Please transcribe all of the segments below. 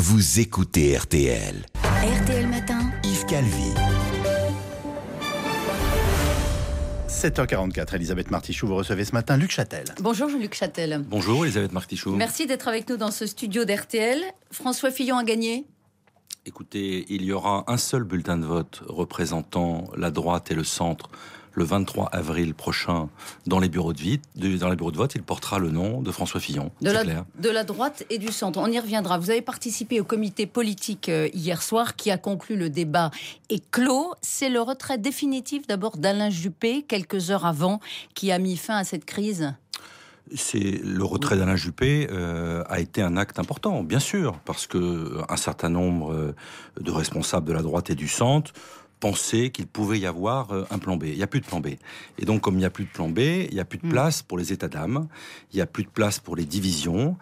vous écoutez RTL. RTL Matin, Yves Calvi. 7h44, Elisabeth Martichoux, vous recevez ce matin Luc Châtel. bonjour Jean-Luc Châtel. Bonjour Elisabeth Martichoux. Merci d'être avec nous dans ce studio d'RTL. François Fillon a gagné. Écoutez, il y aura un seul bulletin de vote représentant la droite et le centre le 23 avril prochain dans les bureaux de vote. Il portera le nom de François Fillon, clair. De la droite et du centre. On y reviendra. Vous avez participé au comité politique hier soir qui a conclu le débat et clos. C'est le retrait définitif d'abord d'Alain Juppé, quelques heures avant, qui a mis fin à cette crise. Le retrait d'Alain Juppé a été un acte important, bien sûr, parce que un certain nombre de responsables de la droite et du centre pensaient qu'il pouvait y avoir un plan B. Il n'y a plus de plan B. Et donc, comme il n'y a plus de plan B, il n'y a plus de place pour les états d'âme, il n'y a plus de place pour les divisions,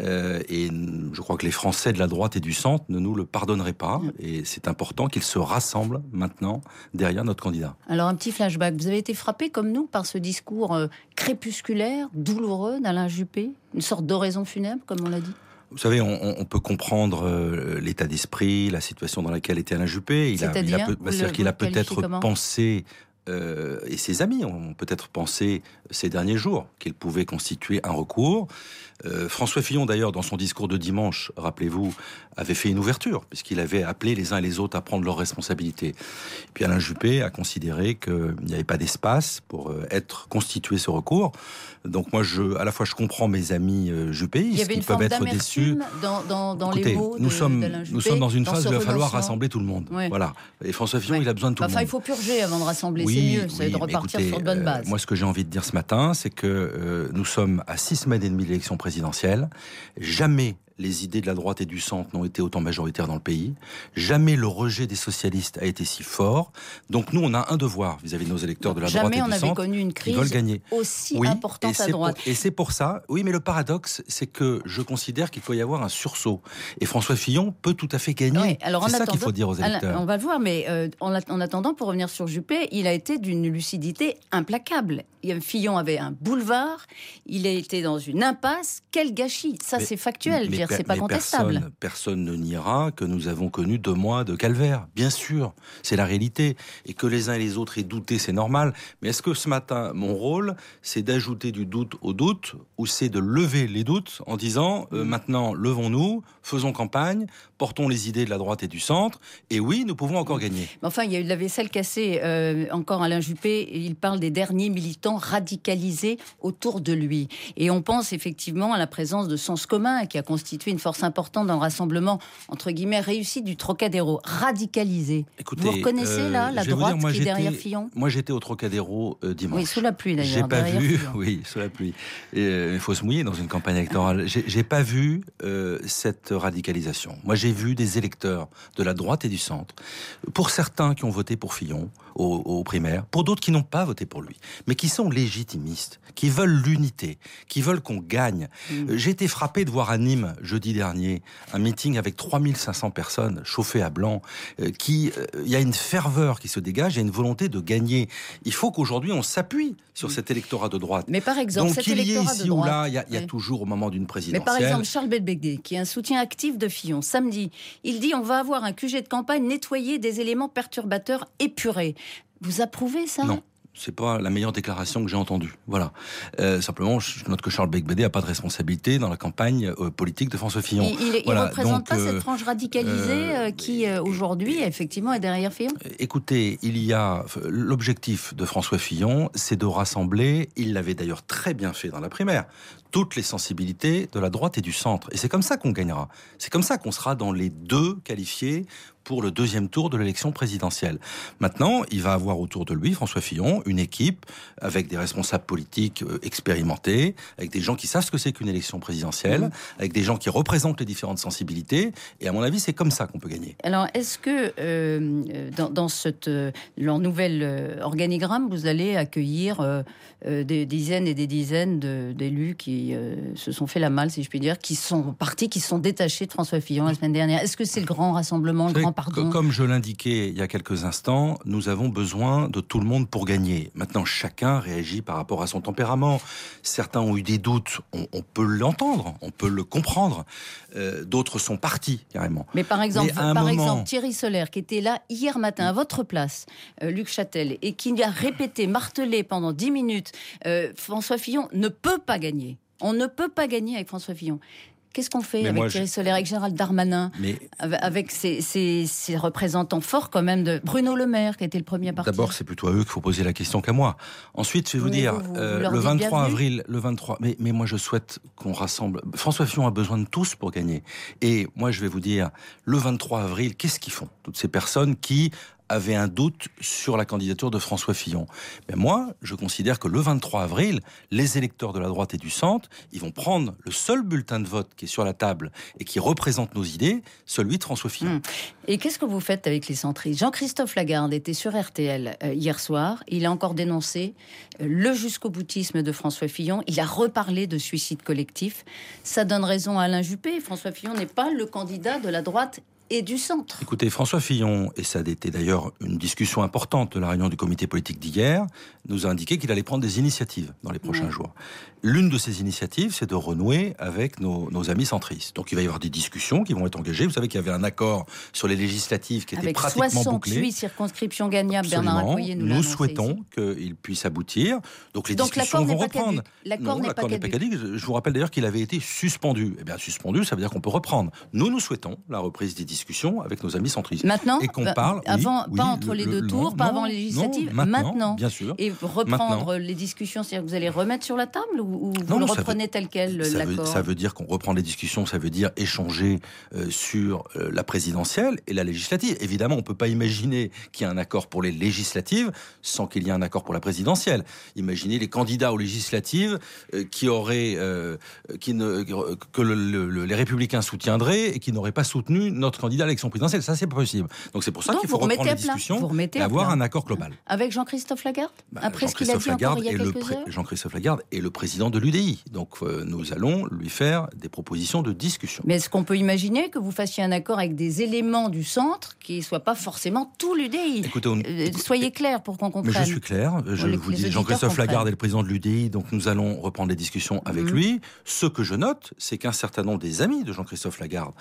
et je crois que les Français de la droite et du centre ne nous le pardonneraient pas, et c'est important qu'ils se rassemblent maintenant derrière notre candidat. Alors, un petit flashback. Vous avez été frappé, comme nous, par ce discours crépusculaire, douloureux d'Alain Juppé, une sorte d'oraison funèbre, comme on l'a dit. Vous savez, on peut comprendre l'état d'esprit, la situation dans laquelle était Alain Juppé. C'est-à-dire qu'il a peut-être pensé, et ses amis ont peut-être pensé ces derniers jours, qu'il pouvait constituer un recours. François Fillon, d'ailleurs, dans son discours de dimanche, rappelez-vous, avait fait une ouverture, puisqu'il avait appelé les uns et les autres à prendre leurs responsabilités. Et puis Alain Juppé a considéré qu'il n'y avait pas d'espace pour être constitué ce recours. Donc moi, à la fois, je comprends mes amis juppéistes qui peuvent être déçus. Écoutez, les mots nous sommes dans une phase où il va falloir rassembler tout le monde. Ouais. Voilà. Et François Fillon, il a besoin de tout le monde. Il faut purger avant de rassembler, oui, c'est mieux, c'est de repartir sur de bonnes bases. Moi, ce que j'ai envie de dire ce matin, c'est que nous sommes à 6 semaines et demie de l'élection présidentielle. Jamais les idées de la droite et du centre n'ont été autant majoritaires dans le pays. Jamais le rejet des socialistes a été si fort. Donc nous, on a un devoir vis-à-vis de nos électeurs de la droite et du centre. Jamais on avait connu une crise aussi importante à droite. Et c'est pour ça, oui, mais le paradoxe, c'est que je considère qu'il faut y avoir un sursaut. Et François Fillon peut tout à fait gagner. Oui, alors c'est ça qu'il faut dire aux électeurs. On va le voir, mais en attendant, pour revenir sur Juppé, il a été d'une lucidité implacable. Fillon avait un boulevard, il a été dans une impasse. Quel gâchis! Ça, c'est factuel, c'est pas contestable. Personne ne niera que nous avons connu 2 mois de calvaire. Bien sûr, c'est la réalité. Et que les uns et les autres aient douté, c'est normal. Mais est-ce que ce matin, mon rôle, c'est d'ajouter du doute au doute, ou c'est de lever les doutes en disant maintenant, levons-nous, faisons campagne, portons les idées de la droite et du centre, et oui, nous pouvons encore gagner. Enfin, il y a eu de la vaisselle cassée, encore Alain Juppé, il parle des derniers militants radicalisés autour de lui. Et on pense effectivement à la présence de Sens Commun, qui a constitué une force importante dans le rassemblement, entre guillemets, réussi du Trocadéro, radicalisé. Écoutez, vous reconnaissez là la droite qui est derrière Fillon? Moi, j'étais au Trocadéro dimanche. Oui, sous la pluie d'ailleurs. J'ai pas vu, oui, sous la pluie. Il faut se mouiller dans une campagne électorale. J'ai pas vu cette radicalisation. Moi, j'ai vu des électeurs de la droite et du centre. Pour certains qui ont voté pour Fillon aux primaires, pour d'autres qui n'ont pas voté pour lui, mais qui sont légitimistes, qui veulent l'unité, qui veulent qu'on gagne. J'ai été frappé de voir à Nîmes, jeudi dernier, un meeting avec 3500 personnes, chauffées à blanc, il y a une ferveur qui se dégage, il y a une volonté de gagner. Il faut qu'aujourd'hui, on s'appuie sur cet électorat de droite. Mais par exemple, donc, cet qu'il y ait électorat ici de droite, ou là, il y a toujours au moment d'une présidentielle. Mais par exemple, Charles Belbédé, qui est un soutien actif de Fillon, samedi, il dit on va avoir un QG de campagne nettoyé des éléments perturbateurs épurés. Vous approuvez ça? Non. C'est pas la meilleure déclaration que j'ai entendue. Voilà. Simplement, je note que Charles Belbédé n'a pas de responsabilité dans la campagne politique de François Fillon. Il ne représente pas cette frange radicalisée qui, aujourd'hui, effectivement, est derrière Fillon? Écoutez, l'objectif de François Fillon, c'est de rassembler, il l'avait d'ailleurs très bien fait dans la primaire, toutes les sensibilités de la droite et du centre. Et c'est comme ça qu'on gagnera. C'est comme ça qu'on sera dans les 2 qualifiés pour le 2e tour de l'élection présidentielle. Maintenant, il va avoir autour de lui, François Fillon, une équipe avec des responsables politiques expérimentés, avec des gens qui savent ce que c'est qu'une élection présidentielle, avec des gens qui représentent les différentes sensibilités. Et à mon avis, c'est comme ça qu'on peut gagner. Alors, est-ce que dans leur nouvel organigramme, vous allez accueillir des dizaines et des dizaines d'élus qui qui se sont fait la malle, si je puis dire, qui sont partis, qui se sont détachés de François Fillon la semaine dernière. Est-ce que c'est le grand rassemblement, le grand pardon ? Comme je l'indiquais il y a quelques instants, nous avons besoin de tout le monde pour gagner. Maintenant, chacun réagit par rapport à son tempérament. Certains ont eu des doutes, on peut l'entendre, on peut le comprendre. D'autres sont partis, carrément. Mais par exemple, Thierry Solaire, qui était là hier matin à votre place, Luc Chatel, et qui a répété, martelé pendant 10 minutes, François Fillon ne peut pas gagner. On ne peut pas gagner avec François Fillon. Qu'est-ce qu'on fait avec Thierry Solaire, avec Gérald Darmanin, avec ces représentants forts quand même de Bruno Le Maire, qui a été le premier à partir? D'abord, c'est plutôt à eux qu'il faut poser la question qu'à moi. Ensuite, je vais vous dire, le 23 avril, mais moi je souhaite qu'on rassemble. François Fillon a besoin de tous pour gagner. Et moi je vais vous dire, le 23 avril, qu'est-ce qu'ils font? Toutes ces personnes qui avaient un doute sur la candidature de François Fillon. Mais moi, je considère que le 23 avril, les électeurs de la droite et du centre, ils vont prendre le seul bulletin de vote qui est sur la table et qui représente nos idées, celui de François Fillon. Et qu'est-ce que vous faites avec les centristes? Jean-Christophe Lagarde était sur RTL hier soir. Il a encore dénoncé le jusqu'au-boutisme de François Fillon. Il a reparlé de suicide collectif. Ça donne raison à Alain Juppé. François Fillon n'est pas le candidat de la droite et du centre. Écoutez, François Fillon, et ça a été d'ailleurs une discussion importante de la réunion du comité politique d'hier, nous a indiqué qu'il allait prendre des initiatives dans les prochains jours. L'une de ces initiatives, c'est de renouer avec nos amis centristes. Donc il va y avoir des discussions qui vont être engagées. Vous savez qu'il y avait un accord sur les législatives qui était pratiquement bouclé. Avec 68 circonscriptions gagnables, Bernard Accoyer nous l'a annoncé. Nous souhaitons qu'il puisse aboutir. Donc les discussions vont reprendre. L'accord n'est pas caduc. Je vous rappelle d'ailleurs qu'il avait été suspendu. Eh bien, suspendu, ça veut dire qu'on peut reprendre. Nous souhaitons la reprise des discussions avec nos amis centristes. Maintenant, et qu'on parle pas entre les deux tours, pas avant les législatives. Maintenant, bien sûr. Et reprendre les discussions, c'est-à-dire que vous allez remettre sur la table ou vous le reprenez tel quel, l'accord? Ça veut dire qu'on reprend les discussions, ça veut dire échanger sur la présidentielle et la législative. Évidemment, on ne peut pas imaginer qu'il y ait un accord pour les législatives sans qu'il y ait un accord pour la présidentielle. Imaginez les candidats aux législatives que les Républicains soutiendraient et qui n'auraient pas soutenu notre candidat à l'élection présidentielle. Ça, c'est pas possible. Donc c'est pour ça qu'il faut reprendre les discussions et avoir un accord global. Avec Jean-Christophe Lagarde, après ce qu'il a dit encore il y a quelques heures. Jean-Christophe Lagarde est le président de l'UDI. Donc nous allons lui faire des propositions de discussion. Mais est-ce qu'on peut imaginer que vous fassiez un accord avec des éléments du centre qui ne soient pas forcément tout l'UDI? Soyez clair pour qu'on comprenne. Mais je suis clair. Je vous dis, Jean-Christophe Lagarde est le président de l'UDI, donc nous allons reprendre les discussions avec lui. Ce que je note, c'est qu'un certain nombre des amis de Jean-Christophe Lagarde,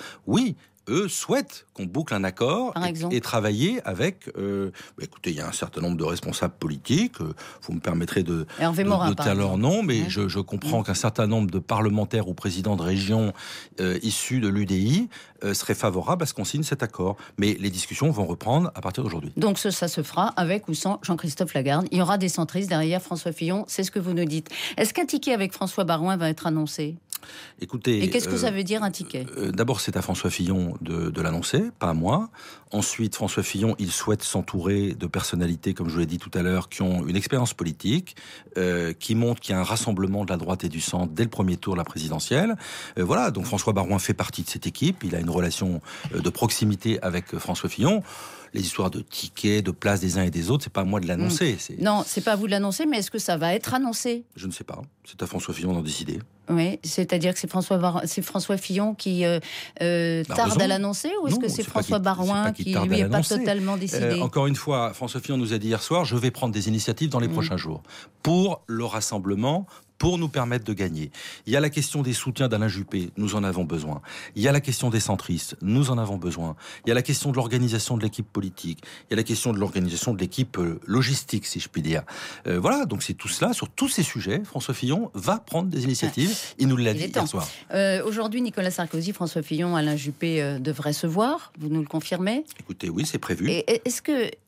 eux souhaitent qu'on boucle un accord et travailler avec... écoutez, il y a un certain nombre de responsables politiques, vous me permettrez de noter leur nom, mais je comprends qu'un certain nombre de parlementaires ou présidents de régions issus de l'UDI seraient favorables à ce qu'on signe cet accord. Mais les discussions vont reprendre à partir d'aujourd'hui. Donc ça se fera avec ou sans Jean-Christophe Lagarde. Il y aura des centristes derrière François Fillon, c'est ce que vous nous dites. Est-ce qu'un ticket avec François Baroin va être annoncé ? Écoutez, et qu'est-ce que ça veut dire un ticket ? D'abord, c'est à François Fillon de l'annoncer, pas à moi. Ensuite, François Fillon, il souhaite s'entourer de personnalités, comme je vous l'ai dit tout à l'heure, qui ont une expérience politique, qui montrent qu'il y a un rassemblement de la droite et du centre dès le premier tour de la présidentielle. Voilà, donc François Baroin fait partie de cette équipe. Il a une relation de proximité avec François Fillon. Les histoires de tickets, de places des uns et des autres, c'est pas à moi de l'annoncer. Non, c'est pas à vous de l'annoncer, mais est-ce que ça va être annoncé ? Je ne sais pas. C'est à François Fillon d'en décider. Oui, c'est-à-dire que c'est François Fillon qui tarde à l'annoncer, ou est-ce que c'est François Baroin qui lui n'est pas totalement décidé ? Encore une fois, François Fillon nous a dit hier soir, je vais prendre des initiatives dans les prochains jours pour le rassemblement, pour nous permettre de gagner. Il y a la question des soutiens d'Alain Juppé, nous en avons besoin. Il y a la question des centristes, nous en avons besoin. Il y a la question de l'organisation de l'équipe politique. Il y a la question de l'organisation de l'équipe logistique, si je puis dire. Voilà, donc c'est tout cela. Sur tous ces sujets, François Fillon va prendre des initiatives. Il nous l'a dit hier soir. Aujourd'hui, Nicolas Sarkozy, François Fillon, Alain Juppé devraient se voir. Vous nous le confirmez ? Écoutez, oui, c'est prévu. Et est-ce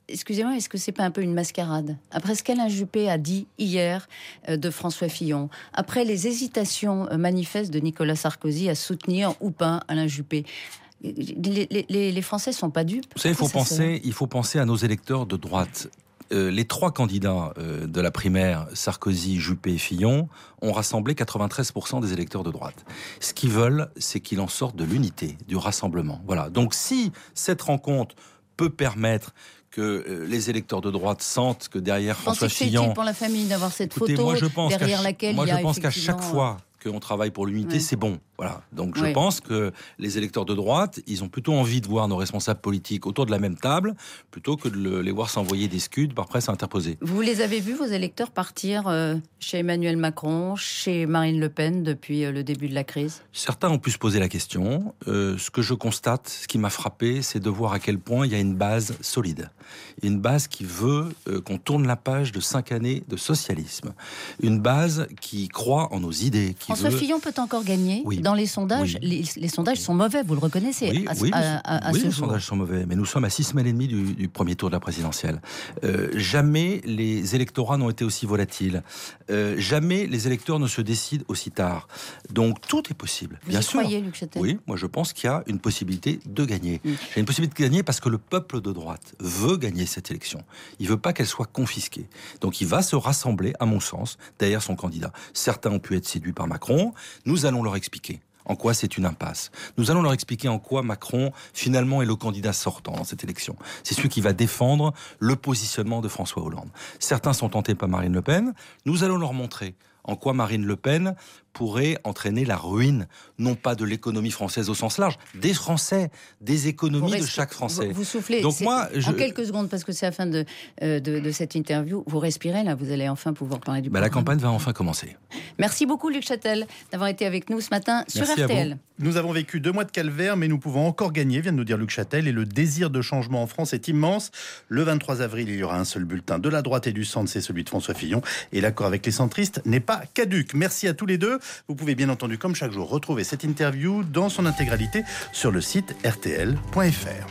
que c'est pas un peu une mascarade ? Après ce qu'Alain Juppé a dit hier de François Fillon, après les hésitations manifestes de Nicolas Sarkozy à soutenir ou pas Alain Juppé, les Français sont pas dupes. Vous savez, il faut penser à nos électeurs de droite. Les trois candidats de la primaire, Sarkozy, Juppé et Fillon, ont rassemblé 93% des électeurs de droite. Ce qu'ils veulent, c'est qu'il en sorte de l'unité, du rassemblement. Voilà. Donc si cette rencontre peut permettre que les électeurs de droite sentent que derrière François Fillon... C'est utile pour la famille d'avoir cette photo derrière laquelle il y a effectivement... Je pense qu'à chaque fois qu'on travaille pour l'unité, c'est bon. Voilà. Donc je Oui. pense que les électeurs de droite, ils ont plutôt envie de voir nos responsables politiques autour de la même table, plutôt que de les voir s'envoyer des scuds par presse interposée. Vous les avez vus, vos électeurs, partir chez Emmanuel Macron, chez Marine Le Pen depuis le début de la crise? Certains ont pu se poser la question. Ce que je constate, ce qui m'a frappé, c'est de voir à quel point il y a une base solide. Une base qui veut qu'on tourne la page de 5 années de socialisme. Une base qui croit en nos idées. François Fillon peut encore gagner. Oui. Dans les sondages, les sondages sont mauvais, vous le reconnaissez, Oui, à oui, ce les jour. sondages sont mauvais, mais nous sommes à 6 semaines et demie du premier tour de la présidentielle. Jamais les électorats n'ont été aussi volatiles. Jamais les électeurs ne se décident aussi tard. Donc tout est possible, Vous bien y sûr. croyez, Luc Châtel? Oui, moi je pense qu'il y a une possibilité de gagner. Il y a une possibilité de gagner parce que le peuple de droite veut gagner cette élection. Il veut pas qu'elle soit confisquée. Donc il va se rassembler, à mon sens, derrière son candidat. Certains ont pu être séduits par Macron. Nous allons leur expliquer en quoi c'est une impasse. Nous allons leur expliquer en quoi Macron, finalement, est le candidat sortant dans cette élection. C'est celui qui va défendre le positionnement de François Hollande. Certains sont tentés par Marine Le Pen. Nous allons leur montrer en quoi Marine Le Pen pourrait entraîner la ruine, non pas de l'économie française au sens large, des Français, des économies de chaque Français. Vous soufflez. Donc moi, en quelques secondes, parce que c'est la fin de cette interview. Vous respirez, là, vous allez enfin pouvoir parler du la campagne va enfin commencer. Merci beaucoup, Luc Châtel, d'avoir été avec nous ce matin sur Merci RTL. Nous avons vécu 2 mois de calvaire, mais nous pouvons encore gagner, vient de nous dire Luc Châtel, et le désir de changement en France est immense. Le 23 avril, il y aura un seul bulletin de la droite et du centre, c'est celui de François Fillon, et l'accord avec les centristes n'est pas caduc. Merci à tous les deux. Vous pouvez bien entendu, comme chaque jour, retrouver cette interview dans son intégralité sur le site rtl.fr.